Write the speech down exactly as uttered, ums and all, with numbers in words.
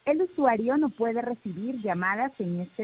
El usuario no puede recibir llamadas en este